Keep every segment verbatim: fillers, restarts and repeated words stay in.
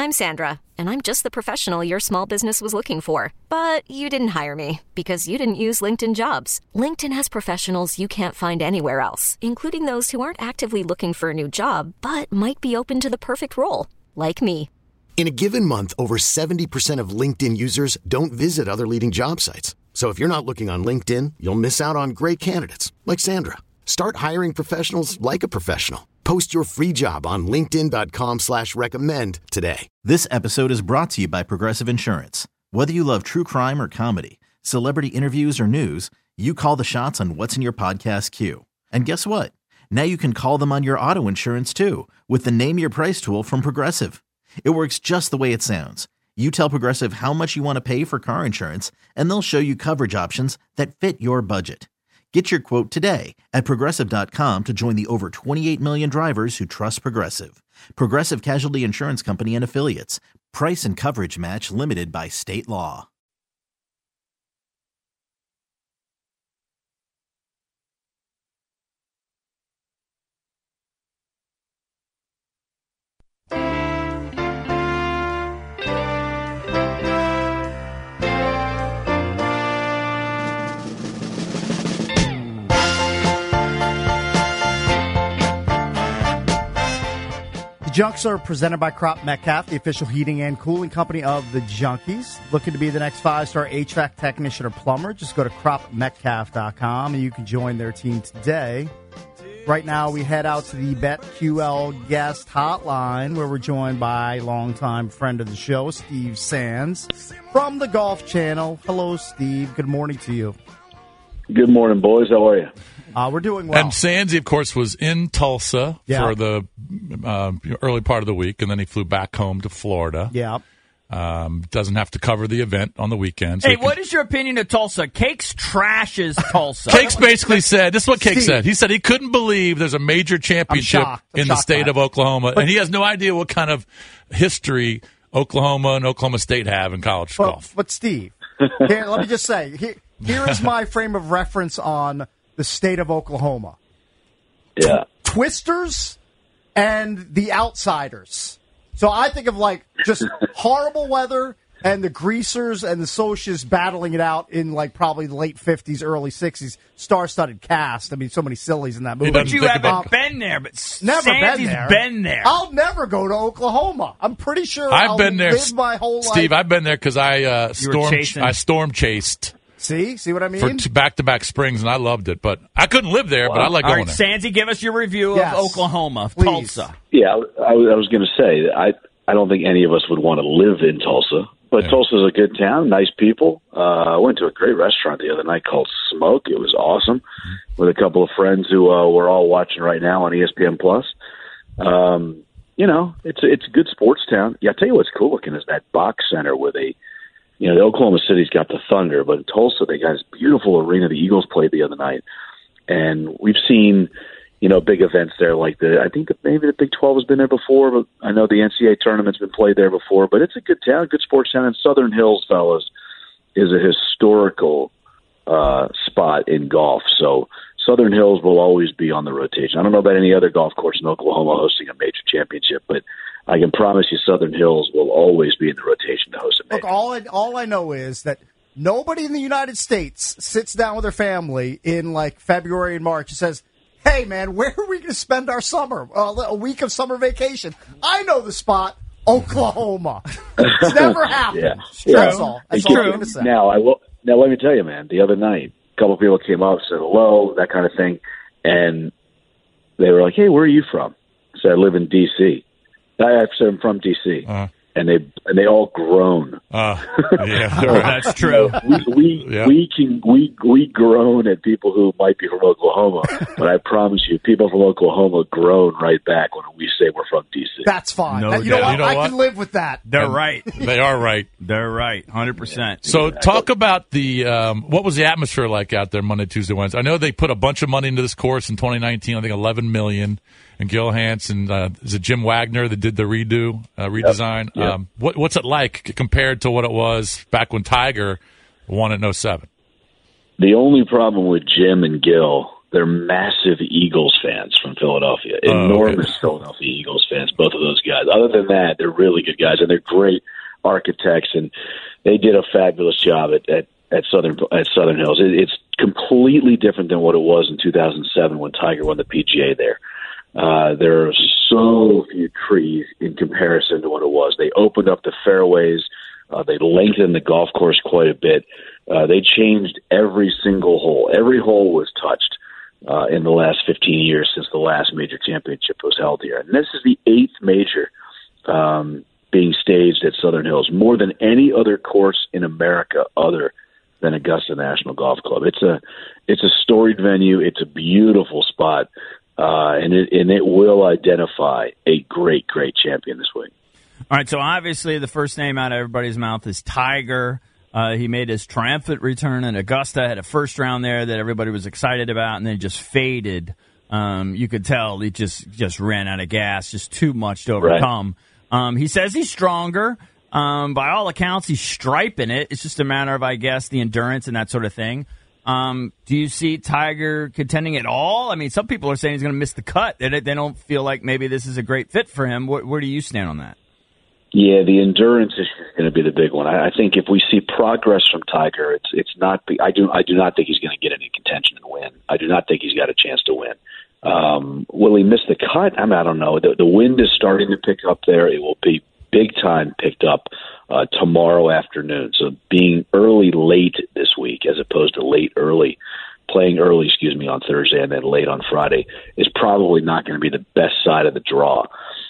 I'm Sandra, and I'm just the professional your small business was looking for. But you didn't hire me because you didn't use LinkedIn Jobs. LinkedIn has professionals you can't find anywhere else, including those who aren't actively looking for a new job, but might be open to the perfect role, like me. In a given month, over seventy percent of LinkedIn users don't visit other leading job sites. So if you're not looking on LinkedIn, you'll miss out on great candidates like Sandra. Start hiring professionals like a professional. Post your free job on linkedin.com slash recommend today. This episode is brought to you by Progressive Insurance. Whether you love true crime or comedy, celebrity interviews or news, you call the shots on what's in your podcast queue. And guess what? Now you can call them on your auto insurance too with the Name Your Price tool from Progressive. It works just the way it sounds. You tell Progressive how much you want to pay for car insurance, and they'll show you coverage options that fit your budget. Get your quote today at Progressive dot com to join the over twenty-eight million drivers who trust Progressive. Progressive Casualty Insurance Company and Affiliates. Price and coverage match limited by state law. Junks are presented by Crop Metcalf, the official heating and cooling company of the Junkies. Looking to be the next five-star H V A C technician or plumber? Just go to crop metcalf dot com and you can join their team today. Right now, we head out to the BetQL guest hotline where we're joined by longtime friend of the show, Steve Sands from the Golf Channel. Hello, Steve. Good morning to you. Good morning, boys. How are you? Uh, we're doing well. And Sandsy, of course, was in Tulsa yeah. for the uh, early part of the week, and then he flew back home to Florida. Yeah. Um, doesn't have to cover the event on the weekend. So hey, can... what is your opinion of Tulsa? Cakes trashes Tulsa. Cakes basically said, this is what Cake Steve. said. He said he couldn't believe there's a major championship I'm I'm in the state of Oklahoma, but, and he has no idea what kind of history Oklahoma and Oklahoma State have in college well, golf. But, Steve, here, let me just say, here, here is my frame of reference on the state of Oklahoma. Yeah. Twisters and the Outsiders. So I think of like just horrible weather and the Greasers and the Socias battling it out in like probably the late fifties, early sixties. Star-studded cast. I mean, so many sillies in that movie. But you haven't about... been there. But never Sandy's been there. been there. I'll never go to Oklahoma. I'm pretty sure I've I'll been there, live my whole Steve. life. I've been there because I uh, storm chasing. I storm chased. See? See what I mean? For t- back-to-back springs, and I loved it. But I couldn't live there, wow. but I like All going right, there. Sandsy, give us your review yes. of Oklahoma, of Please. Tulsa. Yeah, I, I was going to say, I I don't think any of us would want to live in Tulsa. But yeah. Tulsa's a good town, nice people. Uh, I went to a great restaurant the other night called Smoke. It was awesome mm-hmm. with a couple of friends who uh, we're all watching right now on E S P N Plus. Um, you know, it's, it's a good sports town. Yeah, I'll tell you what's cool looking is that box center where they – you know, the Oklahoma City's got the Thunder, but in Tulsa they got this beautiful arena the Eagles played the other night. And we've seen, you know, big events there like the, I think that maybe the Big twelve has been there before, but I know the N C double A tournament's been played there before. But it's a good town, good sports town. And Southern Hills, fellas, is a historical uh, spot in golf. So Southern Hills will always be on the rotation. I don't know about any other golf course in Oklahoma hosting a major championship, but I can promise you Southern Hills will always be in the rotation to host a major. Look, all I, all I know is that nobody in the United States sits down with their family in, like, February and March and says, hey, man, where are we going to spend our summer? Uh, a week of summer vacation. I know the spot, Oklahoma. It's never happened. Yeah. That's yeah. all. That's all all I'm going to say. Now, I will, now, let me tell you, man, the other night, a couple of people came up, said hello, that kind of thing, and they were like, hey, where are you from? I said, I live in D C I said, I'm from D C Uh, and they and they all groan. Uh, yeah, oh, that's true. we we, yeah. we can we we groan at people who might be from Oklahoma, but I promise you, people from Oklahoma groan right back when we say we're from D C That's fine. No that, you, know what? you know I what? can live with that. They're and right. They are right. They're right. one hundred percent. So exactly. Talk about the um, what was the atmosphere like out there Monday, Tuesday, Wednesday? I know they put a bunch of money into this course in twenty nineteen. I think eleven million dollars. And Gil Hansen, uh, is it Jim Wagner that did the redo, uh, redesign? Yep. Yep. Um, what, what's it like compared to what it was back when Tiger won it in oh seven? The only problem with Jim and Gil they're massive Eagles fans from Philadelphia. Enormous oh, okay. Philadelphia Eagles fans, both of those guys. Other than that, they're really good guys, and they're great architects, and they did a fabulous job at, at, at Southern at Southern Hills. It, it's completely different than what it was in two thousand seven when Tiger won the P G A there. Uh, there are so few trees in comparison to what it was. They opened up the fairways. Uh, they lengthened the golf course quite a bit. Uh, they changed every single hole. Every hole was touched uh, in the last fifteen years since the last major championship was held here. And this is the eighth major um, being staged at Southern Hills, more than any other course in America other than Augusta National Golf Club. It's a it's a storied venue. It's a beautiful spot, uh, and it and it will identify a great, great champion this week. All right, so obviously the first name out of everybody's mouth is Tiger. Uh, he made his triumphant return in Augusta, had a first round there that everybody was excited about, and then just faded. Um, you could tell he just, just ran out of gas, just too much to overcome. Right. Um, he says he's stronger. Um, by all accounts, he's striping it. It's just a matter of, I guess, the endurance and that sort of thing. Um, do you see Tiger contending at all? I mean, some people are saying he's going to miss the cut. They, they don't feel like maybe this is a great fit for him. Where, where do you stand on that? Yeah, the endurance issue is going to be the big one. I, I think if we see progress from Tiger, it's it's not. I do I do not think he's going to get any contention and win. I do not think he's got a chance to win. Um, will he miss the cut? I mean, I don't know. The, the wind is starting to pick up there. It will be big time picked up uh, tomorrow afternoon. So being early late this week as opposed to late early, playing early, excuse me, on Thursday and then late on Friday is probably not going to be the best side of the draw.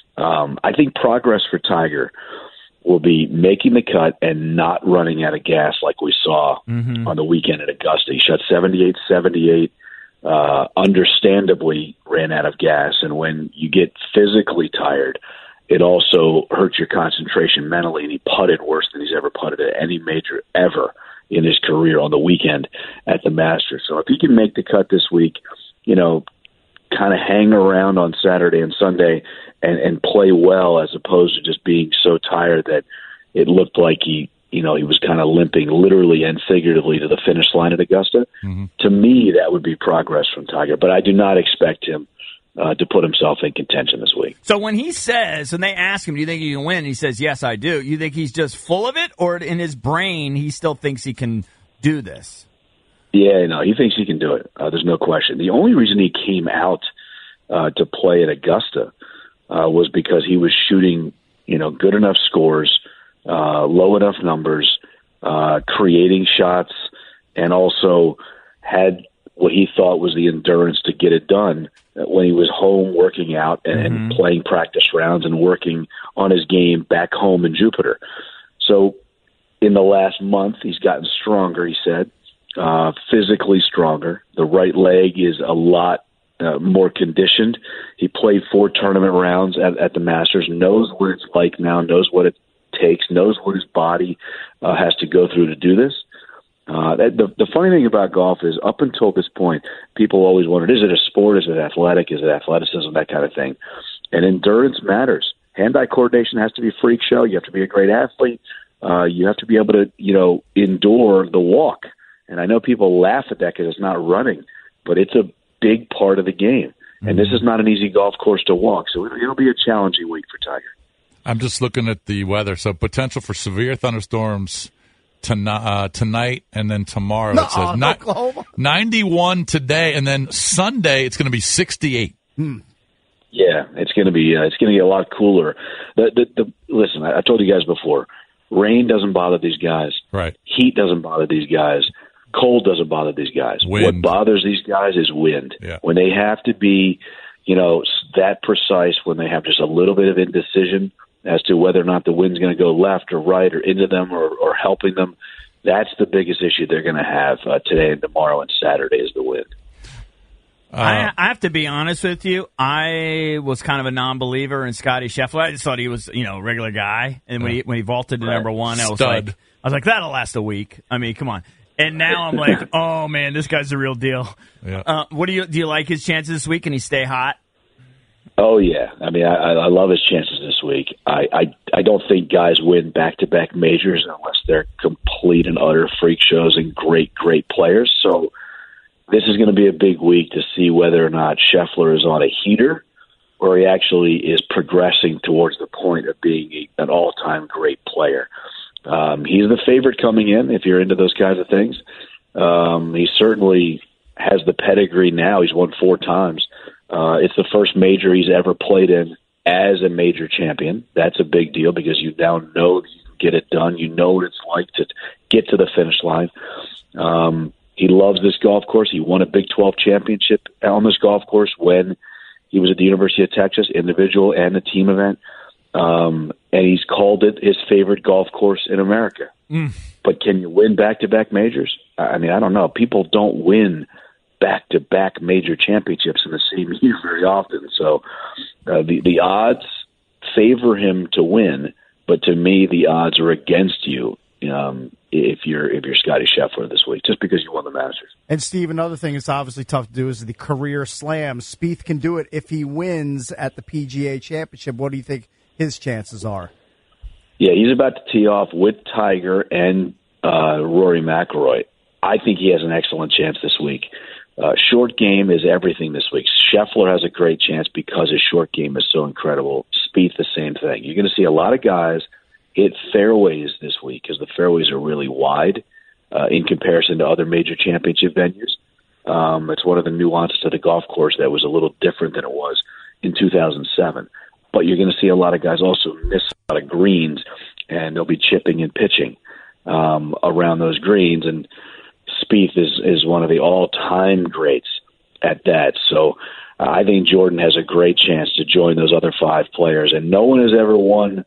Um, I think progress for Tiger will be making the cut and not running out of gas like we saw mm-hmm. on the weekend at Augusta. He shot seventy-eight seventy-eight, uh, understandably ran out of gas. And when you get physically tired, it also hurts your concentration mentally, and he putted worse than he's ever putted at any major ever in his career on the weekend at the Masters. So if he can make the cut this week, you know, kind of hang around on Saturday and Sunday and, and play well as opposed to just being so tired that it looked like he, you know, he was kind of limping literally and figuratively to the finish line at Augusta. Mm-hmm. To me, that would be progress from Tiger, but I do not expect him uh, to put himself in contention this week. So when he says, and they ask him, do you think you can win? And he says, yes, I do. You think he's just full of it, or in his brain he still thinks he can do this? Yeah, no, he thinks he can do it. Uh, there's no question. The only reason he came out uh, to play at Augusta uh, was because he was shooting, you know, good enough scores, uh, low enough numbers, uh, creating shots, and also had what he thought was the endurance to get it done when he was home working out and, mm-hmm. and playing practice rounds and working on his game back home in Jupiter. So in the last month, he's gotten stronger, he said. Uh, physically stronger. The right leg is a lot uh, more conditioned. He played four tournament rounds at, at the Masters, knows what it's like now, knows what it takes, knows what his body uh, has to go through to do this. Uh, that, the, the funny thing about golf is up until this point, people always wondered, is it a sport? Is it athletic? Is it athleticism? That kind of thing. And endurance matters. Hand-eye coordination has to be freak show. You have to be a great athlete. Uh, you have to be able to, you know, endure the walk. And I know people laugh at that because it's not running, but it's a big part of the game. And mm-hmm. this is not an easy golf course to walk, so it'll be a challenging week for Tiger. I'm just looking at the weather. So potential for severe thunderstorms tonight, uh, tonight and then tomorrow. No, it says no, Oklahoma. ninety-one today, and then Sunday it's going to be sixty-eight. Hmm. Yeah, it's going to be uh, it's going to get a lot cooler. The, the, the, listen, I, I told you guys before, rain doesn't bother these guys. Right. Heat doesn't bother these guys. Cold doesn't bother these guys. Wind. What bothers these guys is wind. Yeah. When they have to be, you know, that precise, when they have just a little bit of indecision as to whether or not the wind's going to go left or right or into them or, or helping them, that's the biggest issue they're going to have uh, today and tomorrow and Saturday is the wind. Uh, I, I have to be honest with you. I was kind of a non-believer in Scotty Scheffler. I just thought he was, you know, a regular guy. And when he when he vaulted to right. number one, I was Stud. like, I was like, that'll last a week. I mean, come on. And now I'm like, oh man, this guy's the real deal. Yeah. Uh, what do you do? You like his chances this week? Can he stay hot? Oh yeah, I mean, I, I love his chances this week. I, I I don't think guys win back-to-back majors unless they're complete and utter freak shows and great, great players. So this is going to be a big week to see whether or not Scheffler is on a heater or he actually is progressing towards the point of being a, an all-time great player. Um, he's the favorite coming in, if you're into those kinds of things. Um, he certainly has the pedigree now. He's won four times. Uh, it's the first major he's ever played in as a major champion. That's a big deal because you now know that you can get it done. You know what it's like to get to the finish line. Um, he loves this golf course. He won a Big twelve championship on this golf course when he was at the University of Texas, individual and a team event. Um, and he's called it his favorite golf course in America. Mm. But can you win back-to-back majors? I mean, I don't know. People don't win back-to-back major championships in the same year very often. So uh, the, the odds favor him to win, but to me, the odds are against you um, if you're if you're Scottie Scheffler this week, just because you won the Masters. And, Steve, another thing that's obviously tough to do is the career slam. Spieth can do it if he wins at the P G A Championship. What do you think his chances are? Yeah, he's about to tee off with Tiger and uh, Rory McIlroy. I think he has an excellent chance this week. Uh, short game is everything this week. Scheffler has a great chance because his short game is so incredible. Spieth, the same thing. You're going to see a lot of guys hit fairways this week because the fairways are really wide uh, in comparison to other major championship venues. Um, it's one of the nuances to the golf course that was a little different than it was in two thousand seven. But you're going to see a lot of guys also miss a lot of greens, and they'll be chipping and pitching um, around those greens. And Spieth is, is one of the all-time greats at that. So uh, I think Jordan has a great chance to join those other five players. And no one has ever won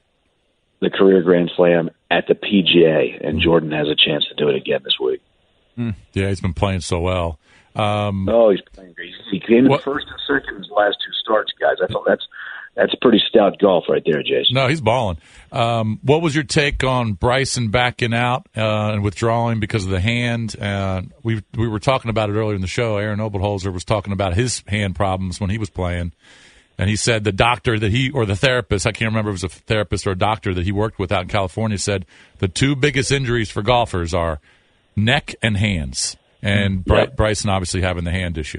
the career Grand Slam at the P G A, and Jordan has a chance to do it again this week. Mm. Yeah, he's been playing so well. Um, oh, he's playing great. He came in first and second in his last two starts, guys. I thought that's That's pretty stout golf right there, Jason. No, he's balling. Um, what was your take on Bryson backing out uh, and withdrawing because of the hand? Uh, we we were talking about it earlier in the show. Aaron Oberholzer was talking about his hand problems when he was playing, and he said the doctor that he, or the therapist, I can't remember if it was a therapist or a doctor that he worked with out in California, said the two biggest injuries for golfers are neck and hands, and Bry- yep. Bryson obviously having the hand issue.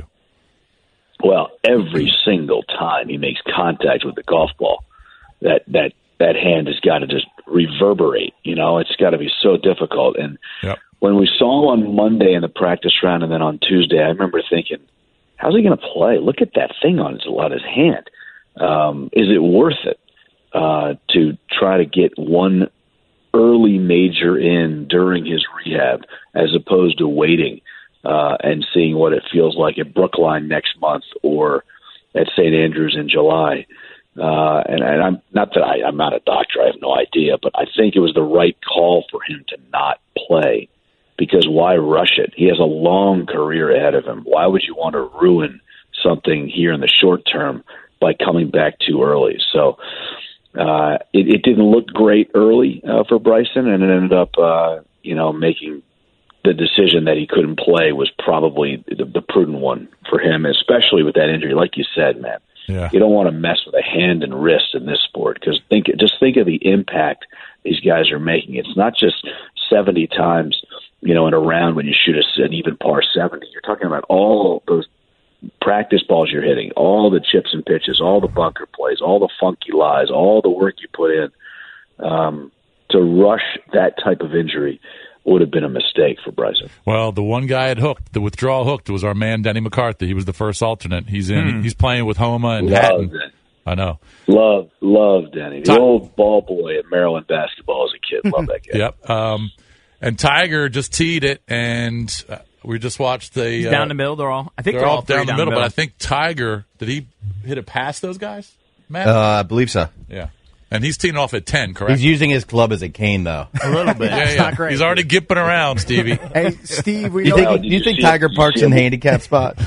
Well, every single time he makes contact with the golf ball, that that that hand has got to just reverberate. You know, it's got to be so difficult. And yep. when we saw him on Monday in the practice round and then on Tuesday, I remember thinking, how's he going to play? Look at that thing on his, on his hand. Um, is it worth it uh, to try to get one early major in during his rehab as opposed to waiting Uh, and seeing what it feels like at Brookline next month or at Saint Andrews in July? Uh, and, and I'm not that I, I'm not a doctor, I have no idea, but I think it was the right call for him to not play, because why rush it? He has a long career ahead of him. Why would you want to ruin something here in the short term by coming back too early? So uh, it, it didn't look great early uh, for Bryson, and it ended up, uh, you know, making the decision that he couldn't play was probably the, the prudent one for him, especially with that injury. Like you said, man, yeah. you don't want to mess with a hand and wrist in this sport, because think just think of the impact these guys are making. It's not just seventy times, you know, in a round when you shoot a, an even par seventy. You're talking about all those practice balls you're hitting, all the chips and pitches, all the bunker plays, all the funky lies, all the work you put in. Um, to rush that type of injury would have been a mistake for Bryson. Well, the one guy at hooked, the withdrawal hooked, was our man Denny McCarthy. He was the first alternate. He's in. Hmm. He's playing with Homa and love Hatton. Denny. I know. Love, love Denny. The Ty- old ball boy at Maryland basketball as a kid. Love that guy. Yep. Um, and Tiger just teed it, and uh, we just watched the He's uh, down the middle. They're all. I think they're, they're all all down, down the the middle. middle. But I think Tiger, did he hit it past those guys, Matt? Uh, I believe so. Yeah. And he's teeing off at ten, correct? He's using his club as a cane, though. A little bit. yeah, yeah. Not great. He's already gipping around, Stevie. Hey, Steve, we you know. think, Wow, do you you think see- Tiger did you parks see in the him? handicap spot?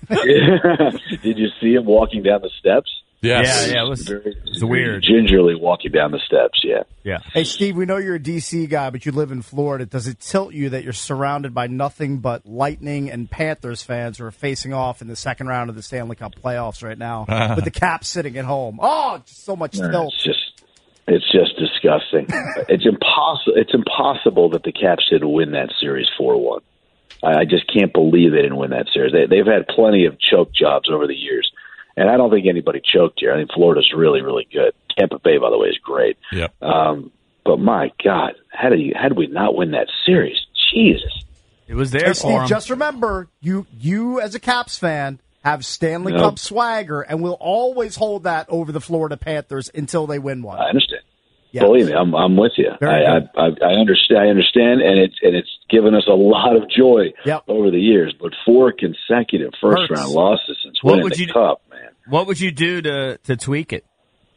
Did you see him walking down the steps? Yes. Yeah, yeah. It was, Very, it's weird. Gingerly walking down the steps, yeah. Yeah. Hey, Steve, we know you're a D C guy, but you live in Florida. Does it tilt you that you're surrounded by nothing but Lightning and Panthers fans who are facing off in the second round of the Stanley Cup playoffs right now with the Caps sitting at home? Oh, just so much No, tilt. it's just, it's just disgusting. it's impossible. It's impossible that the Caps didn't win that series four one. I, I just can't believe they didn't win that series. They, they've had plenty of choke jobs over the years, and I don't think anybody choked here. I think Florida's really, really good. Tampa Bay, by the way, is great. Yep. Um, but my God, how did you, how did we not win that series? Jesus. It was there Hey, for Steve, him. just remember, you you as a Caps fan have Stanley Yep. Cup swagger, and we'll always hold that over the Florida Panthers until they win one. I understand. Yes. Believe me, I'm I'm with you. Very I, good. I I I understand. I understand, and it's and it's given us a lot of joy Yep. over the years. But four consecutive first Hurts. round losses since What winning would the you do- cup, man. What would you do to, to tweak it?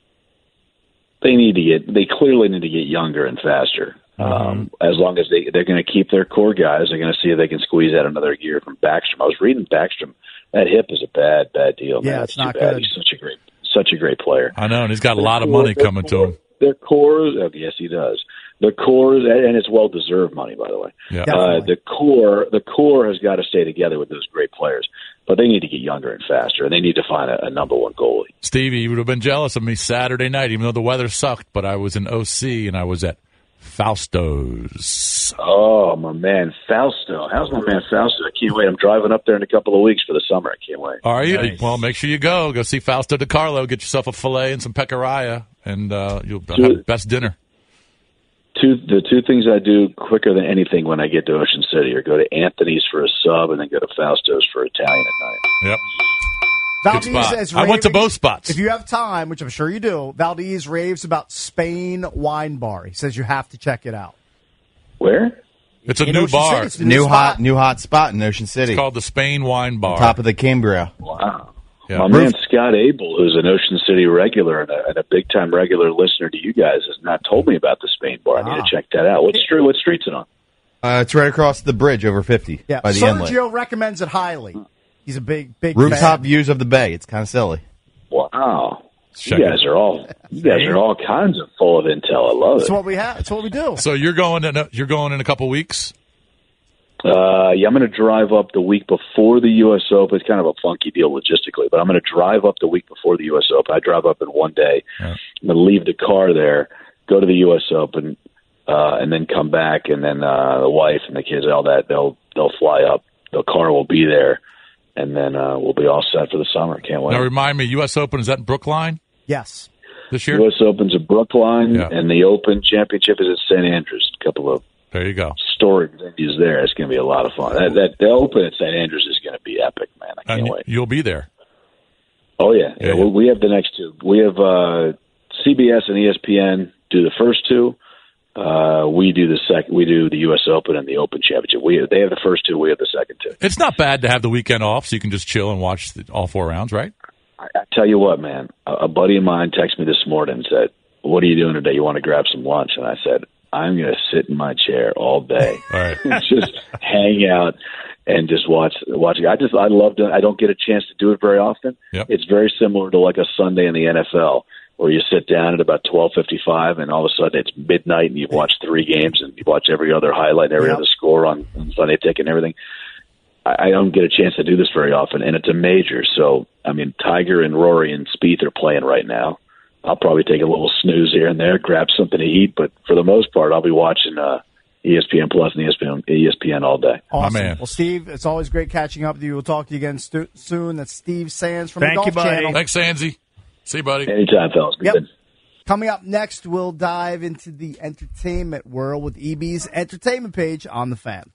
They need to get. They clearly need to get younger and faster. Um, as long as they they're going to keep their core guys, they're going to see if they can squeeze out another year from Backstrom. I was reading Backstrom. That hip is a bad bad deal. Yeah, man. it's too not bad. good. He's such a great such a great player. I know, and he's got a lot of Their money core- coming to him. Their core, oh, yes, he does. The core, and it's well deserved money, by the way. Yeah. Uh, Definitely. the core, the core has got to stay together with those great players, but they need to get younger and faster, and they need to find a, a number one goalie. Stevie, you would have been jealous of me Saturday night, even though the weather sucked, but I was in O C and I was at Fausto's. Oh, my man, Fausto. How's my man Fausto? I can't wait. I'm driving up there in a couple of weeks for the summer. I can't wait. Are you? Nice. Well, make sure you go. Go see Fausto DiCarlo. Get yourself a filet and some pecoraya, and uh, you'll have the best dinner. Two, the two things I do quicker than anything when I get to Ocean City are go to Anthony's for a sub and then go to Fausto's for Italian at night. Yep. Valdez spot. is I went to raving- both spots. If you have time, which I'm sure you do, Valdez raves about Spain Wine Bar. He says you have to check it out. Where? It's a In new Ocean bar. City, it's the New spot. hot, new hot spot in Ocean City. It's called the Spain Wine Bar. Top of the Cambria. Wow. Yeah. My man Scott Abel, who's an Ocean City regular and a, and a big-time regular listener to you guys, has not told me about the Spain Bar. I need Ah. to check that out. What street? What street's it on? Uh, it's right across the bridge over fifty Yeah, by the inlet. Sergio recommends it highly. He's a big, big Rooftop fan. views of the bay. It's kind of silly. Wow. Check you guys it. are all you guys are all kinds of full of intel. I love That's it. what we have. That's what we do. So you're going in. A, you're going in a couple weeks. Uh, yeah, I'm going to drive up the week before the U S Open. It's kind of a funky deal logistically, but I'm going to drive up the week before the U S Open. I drive up in one day. Yeah. I'm going to leave the car there, go to the U S Open, uh, and then come back. And then uh, the wife and the kids, all that, they'll they'll fly up. The car will be there, and then uh, we'll be all set for the summer. Can't wait. Now remind me, U S Open is that in Brookline Yes. this year? U S Open's at Brookline, Yeah. and the Open Championship is at Saint Andrews. A couple of There you go. storage venues there. It's going to be a lot of fun. That, that the Open at Saint Andrews is going to be epic, man. I can't And wait. you'll be there. Oh yeah, Yeah, yeah. yeah. We, we have the next two. We have uh, C B S and E S P N do the first two. Uh, we do the second. We do the U S Open and the Open Championship. We they have the first two. We have the second two. It's not bad to have the weekend off, so you can just chill and watch the, all four rounds, right? I, I tell you what, man. A, a buddy of mine texted me this morning and said, "What are you doing today? You want to grab some lunch?" And I said, "I'm going to sit in my chair all day, All right. just hang out and just watch watch. I just I love doing. I don't get a chance to do it very often. Yep. It's very similar to like a Sunday in the N F L, where you sit down at about twelve fifty-five, and all of a sudden it's midnight, and you've watched three games, and you watch every other highlight, and every Yep. other score on, on Sunday Ticket and everything. I, I don't get a chance to do this very often, and it's a major. So, I mean, Tiger and Rory and Spieth are playing right now. I'll probably take a little snooze here and there, grab something to eat, but for the most part, I'll be watching uh, E S P N Plus and E S P N, E S P N all day. Awesome. My man. Well, Steve, it's always great catching up with you. We'll talk to you again stu- soon. That's Steve Sands from Thank the Golf you, buddy. Channel. Thanks, Sanzi. See you, buddy. Anytime, fellas. Be Yep. good. Coming up next, we'll dive into the entertainment world with E B's entertainment page on the Fan.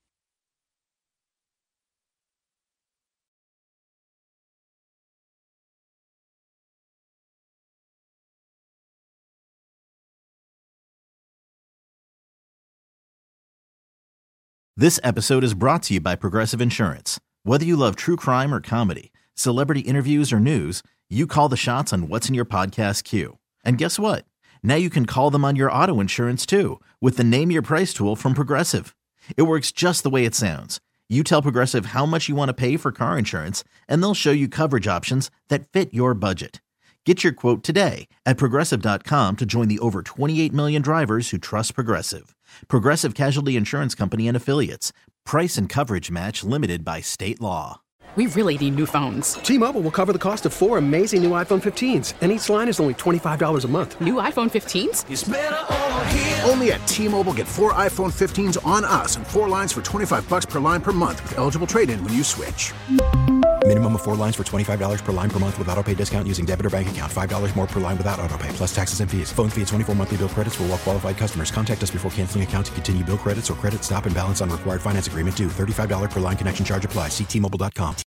This episode is brought to you by Progressive Insurance. Whether you love true crime or comedy, celebrity interviews or news, you call the shots on what's in your podcast queue. And guess what? Now you can call them on your auto insurance too with the Name Your Price tool from Progressive. It works just the way it sounds. You tell Progressive how much you want to pay for car insurance, and they'll show you coverage options that fit your budget. Get your quote today at Progressive dot com to join the over twenty-eight million drivers who trust Progressive. Progressive Casualty Insurance Company and Affiliates. Price and coverage match limited by state law. We really need new phones. T-Mobile will cover the cost of four amazing new iPhone fifteens, and each line is only twenty-five dollars a month. New iPhone fifteens? It's better over here. Only at T-Mobile, get four iPhone fifteens on us and four lines for twenty-five dollars per line per month with eligible trade-in when you switch. Minimum of four lines for twenty-five dollars per line per month with autopay discount using debit or bank account. five dollars more per line without autopay, plus taxes and fees. Phone fee at twenty-four monthly bill credits for well-qualified customers. Contact us before canceling account to continue bill credits or credit stop and balance on required finance agreement due. thirty-five dollars per line connection charge applies. See T Mobile dot com.